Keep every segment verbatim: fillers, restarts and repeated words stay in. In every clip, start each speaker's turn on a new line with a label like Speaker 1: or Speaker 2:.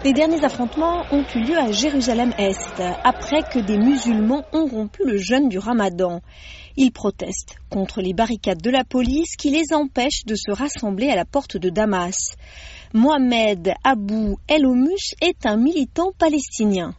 Speaker 1: Les derniers affrontements ont eu lieu à Jérusalem-Est, après que des musulmans ont rompu le jeûne du Ramadan. Ils protestent contre les barricades de la police qui les empêchent de se rassembler à la porte de Damas. Mohamed Abou El Homus est un militant palestinien.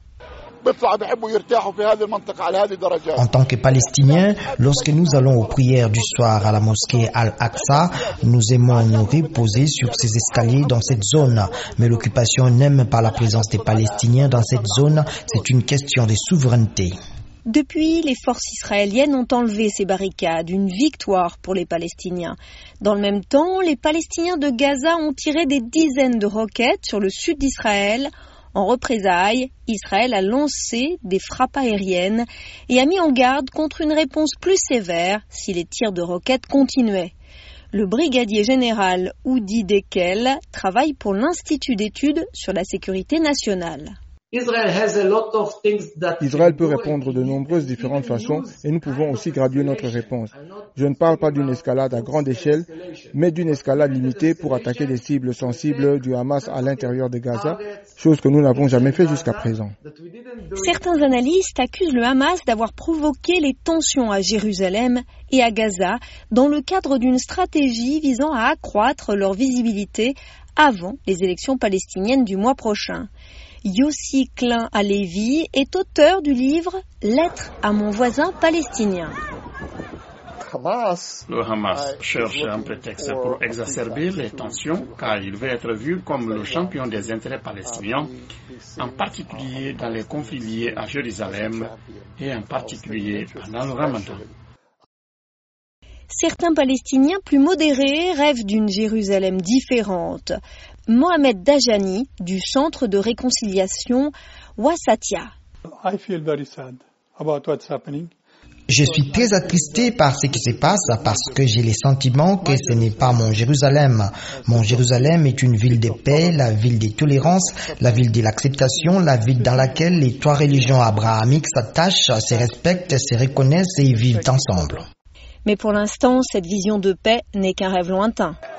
Speaker 2: En tant que Palestiniens, lorsque nous allons aux prières du soir à la mosquée Al-Aqsa, nous aimons nous reposer sur ces escaliers dans cette zone. Mais l'occupation n'aime pas la présence des Palestiniens dans cette zone, c'est une question de souveraineté.
Speaker 1: Depuis, les forces israéliennes ont enlevé ces barricades, une victoire pour les Palestiniens. Dans le même temps, les Palestiniens de Gaza ont tiré des dizaines de roquettes sur le sud d'Israël. En représailles, Israël a lancé des frappes aériennes et a mis en garde contre une réponse plus sévère si les tirs de roquettes continuaient. Le brigadier général Oudi Dekel travaille pour l'Institut d'études sur la sécurité nationale.
Speaker 3: Israël peut répondre de nombreuses différentes façons et nous pouvons aussi graduer notre réponse. Je ne parle pas d'une escalade à grande échelle, mais d'une escalade limitée pour attaquer des cibles sensibles du Hamas à l'intérieur de Gaza, chose que nous n'avons jamais fait jusqu'à présent.
Speaker 1: Certains analystes accusent le Hamas d'avoir provoqué les tensions à Jérusalem et à Gaza dans le cadre d'une stratégie visant à accroître leur visibilité avant les élections palestiniennes du mois prochain. Yossi Klein Halevi est auteur du livre « Lettre à mon voisin palestinien ».
Speaker 4: Le Hamas cherche un prétexte pour exacerber les tensions car il veut être vu comme le champion des intérêts palestiniens, en particulier dans les conflits liés à Jérusalem et en particulier pendant le Ramadan.
Speaker 1: Certains Palestiniens plus modérés rêvent d'une Jérusalem différente. Mohamed Dajani, du Centre de réconciliation Wasatiyah.
Speaker 2: Je suis très attristé par ce qui se passe parce que j'ai le sentiment que ce n'est pas mon Jérusalem. Mon Jérusalem est une ville de paix, la ville de tolérance, la ville de l'acceptation, la ville dans laquelle les trois religions abrahamiques s'attachent, se respectent, se reconnaissent et vivent ensemble.
Speaker 1: Mais pour l'instant, cette vision de paix n'est qu'un rêve lointain.